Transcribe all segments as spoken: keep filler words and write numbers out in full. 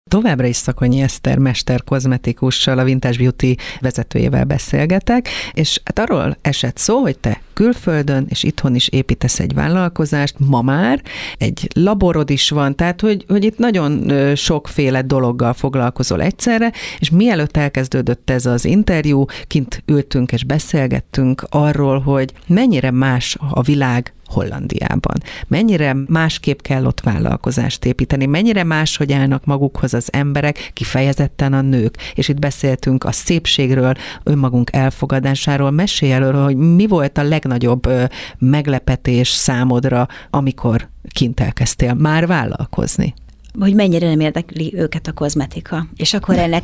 Továbbra is Szakonyi Eszter mester kozmetikussal, a Vintage Beauty vezetőjével beszélgetek, és hát arról esett szó, hogy te külföldön és itthon is építesz egy vállalkozást, ma már egy laborod is van, tehát hogy, hogy itt nagyon sokféle dologgal foglalkozol egyszerre, és mielőtt elkezdődött ez az interjú, kint ültünk és beszélgettünk arról, hogy mennyire más a világ Hollandiában. Mennyire másképp kell ott vállalkozást építeni, mennyire máshogy állnak magukhoz az emberek, kifejezetten a nők. És itt beszéltünk a szépségről, önmagunk elfogadásáról. Mesélj előről, hogy mi volt a legnagyobb ö, meglepetés számodra, amikor kint elkezdtél már vállalkozni? Hogy mennyire nem érdekli őket a kozmetika. És akkor ennek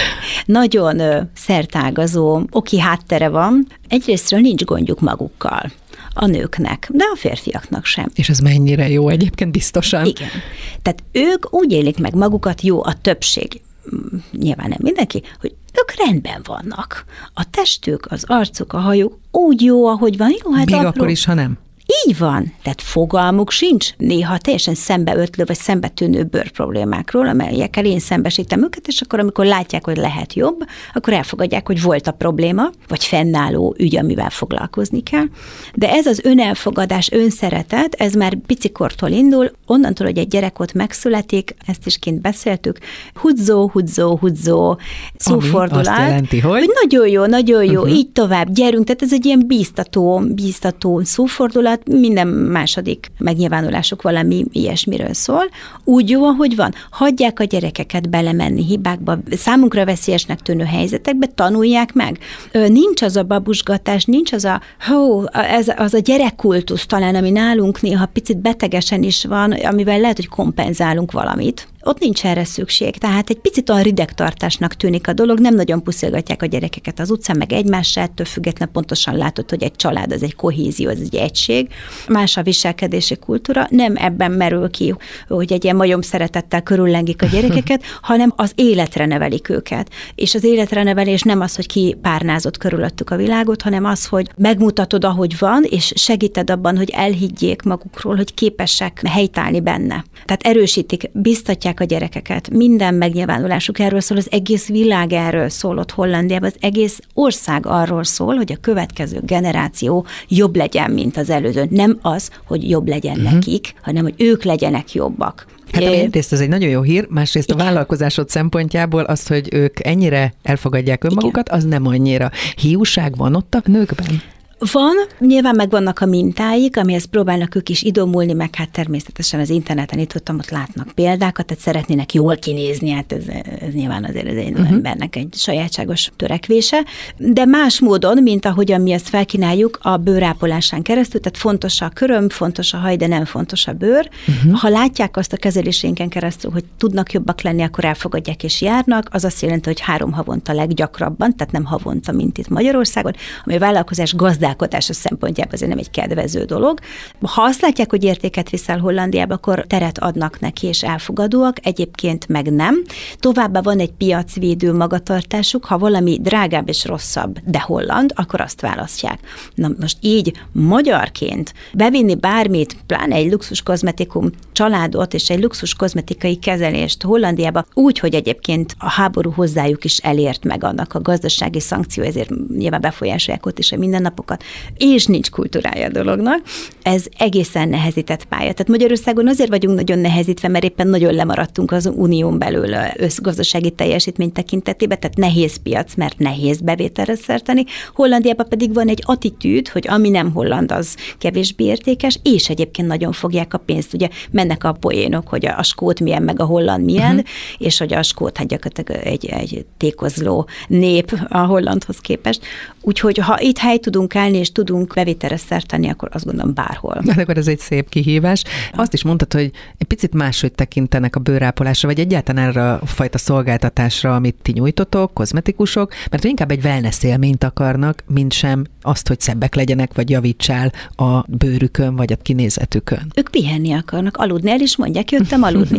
nagyon ö, szertágazó, oki háttere van. Egyrésztről nincs gondjuk magukkal. A nőknek, de a férfiaknak sem. És ez mennyire jó egyébként biztosan? Igen. Tehát ők úgy élik meg magukat, jó a többség, nyilván nem mindenki, hogy ők rendben vannak. A testük, az arcuk, a hajuk úgy jó, ahogy van. Jó, hát még apró. akkor is, ha nem. Így van, tehát fogalmuk sincs néha teljesen szembeötlő vagy szembetűnő bőrproblémákról, amelyekkel én szembesítem őket, és akkor amikor látják, hogy lehet jobb, akkor elfogadják, hogy volt a probléma, vagy fennálló ügy, amivel foglalkozni kell. De ez az önelfogadás, önszeretet, ez már picikortól indul, onnantól, hogy egy gyerek ott megszületik, ezt is kint beszéltük, hudzó, hudzó, hudzó, szófordulat. Ami azt jelenti, hogy? hogy nagyon jó, nagyon jó, uh-huh. így tovább, gyerünk, tehát ez egy ilyen bíztató, bíztató szófordulat, minden második megnyilvánulásuk valami ilyesmiről szól. Úgy jó, ahogy van. Hagyják a gyerekeket belemenni hibákba, számunkra veszélyesnek tűnő helyzetekbe, tanulják meg. Nincs az a babusgatás, nincs az a, hó, ez, az a gyerekkultusz talán, ami nálunk néha picit betegesen is van, amivel lehet, hogy kompenzálunk valamit. Ott nincs erre szükség, tehát egy picit olyan ridegtartásnak tűnik a dolog, nem nagyon puszilgatják a gyerekeket az utcán, meg egymással, ettől függetlenül pontosan látod, hogy egy család, az egy kohézió, az egy egység. Más a viselkedési kultúra, nem ebben merül ki, hogy egy ilyen majom szeretettel körüllengik a gyerekeket, hanem az életre nevelik őket. És az életre nevelés nem az, hogy ki párnázott körülöttük a világot, hanem az, hogy megmutatod, ahogy van, és segíted abban, hogy elhiggyék magukról, hogy képesek helytállni benne. Tehát erősítik, biztatják a gyerekeket. Minden megnyilvánulásuk erről szól, az egész világ erről szól ott Hollandiában, az egész ország arról szól, hogy a következő generáció jobb legyen, mint az előző. Nem az, hogy jobb legyen uh-huh. nekik, hanem hogy ők legyenek jobbak. Hát ami egyrészt ez egy nagyon jó hír, másrészt igen. a vállalkozásod szempontjából az, hogy ők ennyire elfogadják önmagukat, igen. az nem annyira. Hiúság van ott a nőkben? Van, nyilván megvannak a mintáik, amihez próbálnak ők is idomulni, meg hát természetesen az interneten itt ott, ott látnak példákat, tehát szeretnének jól kinézni, hát ez, ez nyilván azért az egy uh-huh. embernek egy sajátságos törekvése, de más módon, mint ahogyan mi ezt felkínáljuk a bőrápolásán keresztül, tehát fontos a köröm, fontos a haj, de nem fontos a bőr. Uh-huh. Ha látják azt a kezelésénken keresztül, hogy tudnak jobbak lenni, akkor elfogadják és járnak, az azt jelenti, hogy három havonta leggyakrabban, tehát nem havonta, mint itt Magyarországon, ami a vállalkozás gazdálkodása szempontjából azért nem egy kedvező dolog. Ha azt látják, hogy értéket viszel Hollandiába, akkor teret adnak neki, és elfogadóak, egyébként meg nem. Továbbá van egy piacvédő magatartásuk, ha valami drágább és rosszabb, de holland, akkor azt választják. Na most így magyarként bevinni bármit, pláne egy luxus kozmetikum családot és egy luxus kozmetikai kezelést Hollandiába, úgy, hogy egyébként a háború hozzájuk is elért meg annak a gazdasági szankció, ezért nyilván befolyásolják ott is a mindennapokat, és nincs kultúrája a dolognak. Ez egészen nehezített pálya. Tehát Magyarországon azért vagyunk nagyon nehezítve, mert éppen nagyon lemaradtunk az unión belül összgazdasági teljesítmény tekintetében, tehát nehéz piac, mert nehéz bevételre szerteni. Hollandiában pedig van egy attitűd, hogy ami nem holland, az kevésbé értékes, és egyébként nagyon fogják a pénzt. Ugye mennek a poénok, hogy a skót milyen, meg a holland milyen, uh-huh. és hogy a skót hát gyakorlatilag egy, egy tékozló nép a hollandhoz képest. Úgyhogy ha itt hely tudunk állni, és tudunk bevételre szert tenni, akkor azt gondolom bárhol. Hát akkor ez egy szép kihívás. Azt is mondtad, hogy egy picit máshogy tekintenek a bőrápolásra, vagy egyáltalán erre a fajta szolgáltatásra, amit ti nyújtotok, kozmetikusok, mert inkább egy wellness élményt akarnak, mint sem azt, hogy szebbek legyenek, vagy javítsál a bőrükön, vagy a kinézetükön. Ők pihenni akarnak, aludni, el is mondják, jöttem aludni.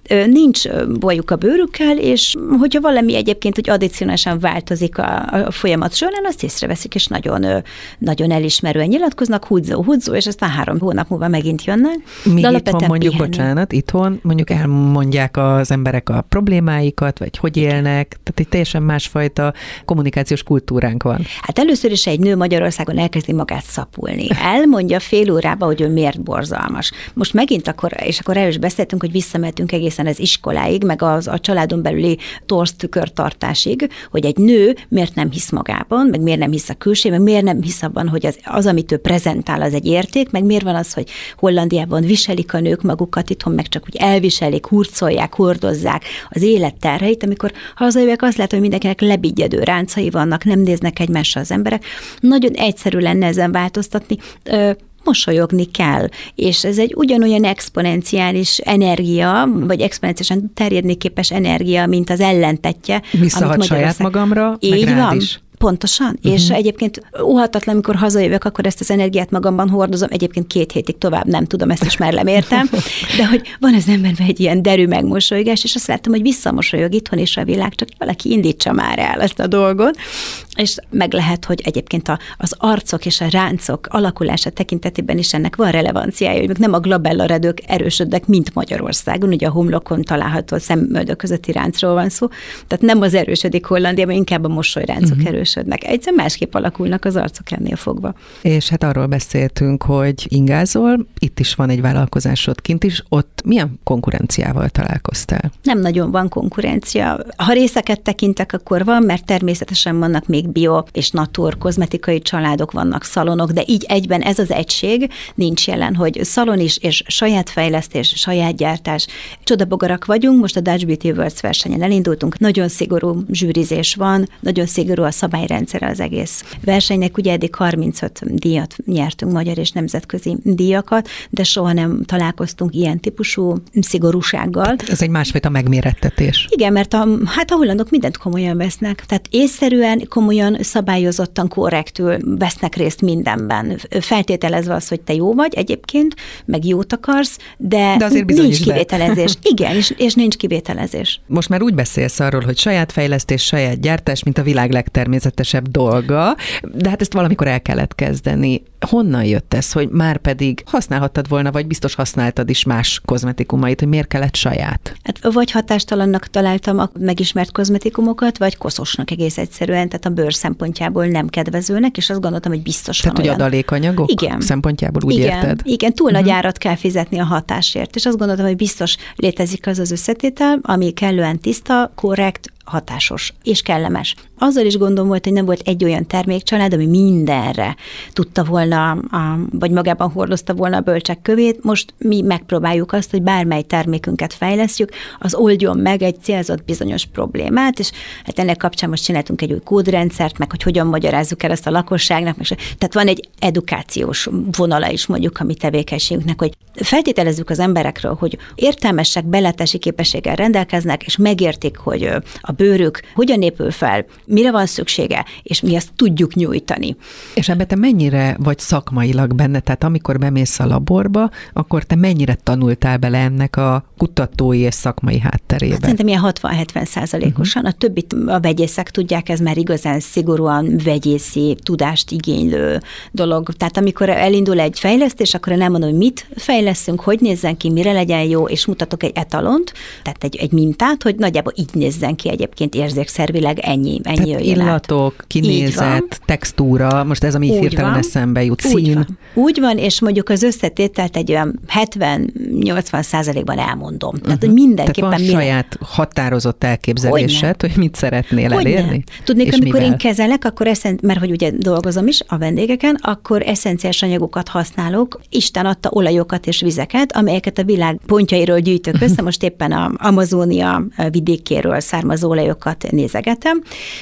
nincs bajuk a bőrükkel, és hogyha valami egyébként úgy addicionálisan változik a, a folyamat során, azt észreveszik, és nagyon, nagyon elismerően nyilatkoznak, húzzó, húzzó, és aztán három hónap múlva megint jönnek. Míg itthon mondjuk, pihenni. bocsánat, itthon mondjuk elmondják az emberek a problémáikat, vagy hogy élnek, tehát egy teljesen másfajta kommunikációs kultúránk van. Hát először is egy nő Magyarországon elkezdi magát szapulni. Elmondja fél órába, hogy ő miért borzalmas. Most megint akkor, és akkor erről is beszéltünk, hogy visszamehetünk egészen az iskoláig, meg az, a családon belüli torz tükörtartásig, hogy egy nő miért nem hisz magában, meg miért nem hisz a külsejében, meg miért nem hisz abban, hogy az, az, amit ő prezentál, az egy érték, meg miért van az, hogy Hollandiában viselik a nők magukat, itthon meg csak úgy elviselik, hurcolják, hordozzák az élet terheit, amikor hazajövök, azt látom, hogy mindenkinek lebigyedő ráncai vannak, nem néznek egymásra az emberek. Nagyon egyszerű lenne ezen változtatni, mosolyogni kell, és ez egy ugyanolyan exponenciális energia, vagy exponenciálisan terjedni képes energia, mint az ellentetje. Visszahat saját magamra, így meg rád van. is. Pontosan, uh-huh. és egyébként óhatatlan, amikor hazajövök, akkor ezt az energiát magamban hordozom, egyébként két hétig tovább nem tudom, ezt is már lemértem, de hogy van az emberben egy ilyen derű megmosolygás, és azt láttam, hogy visszamosolyog itthon is a világ, csak valaki indítsa már el ezt a dolgot, és meg lehet, hogy egyébként a, az arcok és a ráncok alakulása tekintetében is ennek van relevanciája, hogy nem a glabellarredők erősödnek, mint Magyarországon, ugye a homlokon található szemöldök közötti ráncról van szó, tehát nem az erősödik Hollandiában, inkább a mosolyráncok uh-huh. erősödnek. Egyszerűen másképp alakulnak az arcok ennél fogva. És hát arról beszéltünk, hogy ingázol, itt is van egy vállalkozásod kint is, ott milyen konkurenciával találkoztál? Nem nagyon van konkurencia. Ha részeket tekintek, akkor van, mert természetesen vannak még bio és natur kozmetikai családok, vannak szalonok, de így egyben ez az egység nincs jelen, hogy szalon is, és saját fejlesztés, saját gyártás. Csodabogarak vagyunk, most a Dutch Beauty Awards versenyen elindultunk, nagyon szigorú zsűrizés van, nagyon szigorú a szabályrendszere az egész versenynek, ugye eddig harmincöt díjat nyertünk, magyar és nemzetközi díjakat, de soha nem találkoztunk ilyen típusú szigorúsággal. Ez egy másfajta megmérettetés. Igen, mert a, hát a hollandok mindent komolyan vesznek, tehát észszerűen, komolyan, szabályozottan, korrektül vesznek részt mindenben. Feltételezve az, hogy te jó vagy egyébként, meg jót akarsz, de, de azért nincs kivételezés. Igen, és, és nincs kivételezés. Most már úgy beszélsz arról, hogy saját fejlesztés, saját gyártás, mint a világ legtermészetesebb dolga, de hát ezt valamikor el kellett kezdeni. Honnan jött ez, hogy már pedig használhattad volna, vagy biztos használtad is más kozmetikumait, hogy miért kellett saját? Hát vagy hatástalannak találtam a megismert kozmetikumokat, vagy koszosnak egész egyszerűen, tehát a bőr szempontjából nem kedvezőnek, és azt gondoltam, hogy biztos tehát, van olyan. Tehát, hogy adalékanyagok igen. szempontjából úgy igen. érted? Igen, túl uh-huh. nagy árat kell fizetni a hatásért, és azt gondoltam, hogy biztos létezik az az összetétel, ami kellően tiszta, korrekt, hatásos és kellemes. Azzal is gondom volt, hogy nem volt egy olyan termékcsalád, ami mindenre tudta volna, a, vagy magában hordozta volna a bölcsek kövét. Most mi megpróbáljuk azt, hogy bármely termékünket fejlesztjük, az oldjon meg egy célzott bizonyos problémát, és hát ennek kapcsán most csináltunk egy új kódrendszert, meg hogy hogyan magyarázzuk el ezt a lakosságnak. Meg, tehát van egy edukációs vonala is mondjuk a mi tevékenységünknek, hogy feltételezzük az emberekről, hogy értelmesek, beletési képességgel rendelkeznek, és megértik, hogy a bőrük hogyan épül fel, mire van szüksége, és mi ezt tudjuk nyújtani. És ebben te mennyire vagy szakmailag benne? Tehát amikor bemész a laborba, akkor te mennyire tanultál bele ennek a kutatói és szakmai hátterébe? Hát szerintem ilyen hatvan-hetven százalékosan. Uh-huh. A többit a vegyészek tudják, ez már igazán szigorúan vegyészi, tudást igénylő dolog. Tehát amikor elindul egy fejlesztés, akkor én elmondom, hogy mit fejleszünk, hogy nézzen ki, mire legyen jó, és mutatok egy etalont, tehát egy, egy mintát, hogy nagyjából így nézzen ki egyébként érzékszervileg, ennyi, ennyi tehát illatok, át. Kinézet, textúra, most ez, ami hirtelen eszembe jut, szín. Úgy van. Úgy van, és mondjuk az összetételt egy olyan hetven-nyolcvan százalékban elmondom. Uh-huh. Tehát, hogy mindenképpen... Tehát van saját határozott elképzelésed, hogy, hogy mit szeretnél hogy elérni? Nem. Tudnék, amikor mivel? Én kezelek, akkor eszen, mert hogy ugye dolgozom is a vendégeken, akkor eszenciális anyagokat használok, Isten adta olajokat és vizeket, amelyeket a világ pontjairól gyűjtök össze, most éppen a Amazónia vidékéről származó olajokat nézegetem,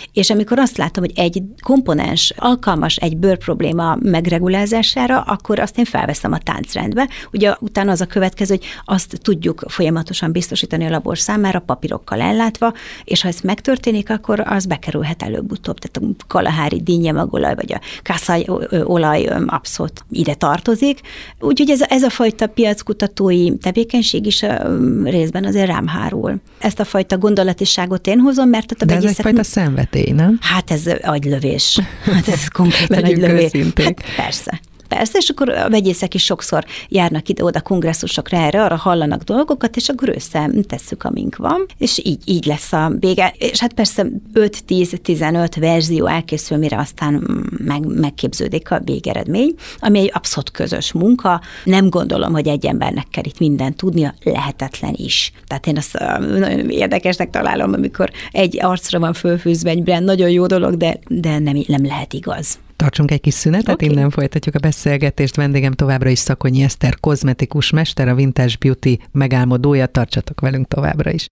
És amikor azt látom, hogy egy komponens alkalmas egy bőr probléma megregulázására, akkor azt én felveszem a táncrendbe. Ugye utána az a következő, hogy azt tudjuk folyamatosan biztosítani a labor számára, papírokkal ellátva, és ha ez megtörténik, akkor az bekerülhet előbb-utóbb. Tehát a kalahári dinnyemagolaj, vagy a kászai olaj abszolút ide tartozik. Úgyhogy ez, ez a fajta piackutatói tevékenység is a részben azért rám hárul. Ezt a fajta gondolatiságot én hozom, mert a de ez egyfajta szenvedély, nem? Hát ez agylövés. Hát ez konkrétan agylövés. Hát persze. Persze, és akkor a vegyészek is sokszor járnak ide-oda kongresszusokra erre, arra hallanak dolgokat, és akkor összetesszük, amink van, és így, így lesz a vége. És hát persze öt-tíz-tizenöt verzió elkészül, mire aztán meg, megképződik a végeredmény, ami egy abszolút közös munka. Nem gondolom, hogy egy embernek kell itt mindent tudnia, lehetetlen is. Tehát én azt nagyon érdekesnek találom, amikor egy arcra van fölfűzve egy brand, nagyon jó dolog, de, de nem, nem lehet igaz. Tartsunk egy kis szünetet, okay. Innen folytatjuk a beszélgetést. Vendégem továbbra is Szakonyi Eszter, kozmetikus mester, a Vintage Beauty megálmodója. Tartsatok velünk továbbra is.